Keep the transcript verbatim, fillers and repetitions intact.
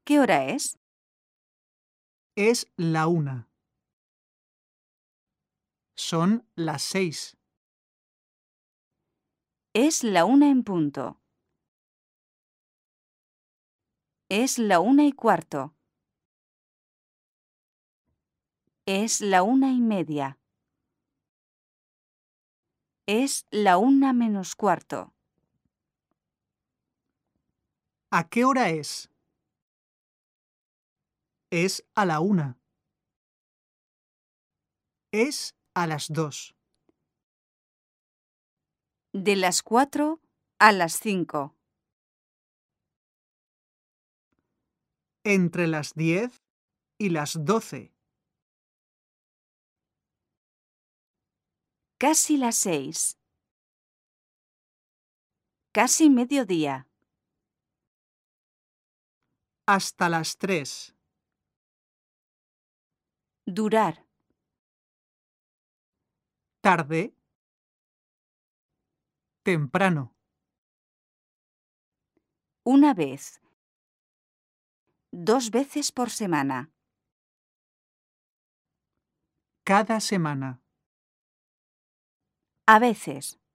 ¿Qué hora es? Es la una. Son las seis. Es la una en punto. Es la una y cuarto. Es la una y media. Es la una menos cuarto. ¿A qué hora es? Es a la una. Es a las dos. De las cuatro a las cinco. Entre las diez y las doce. Casi las seis. Casi mediodía. Hasta las tres. Durar. Tarde. Temprano. Una vez. Dos veces por semana. Cada semana. A veces.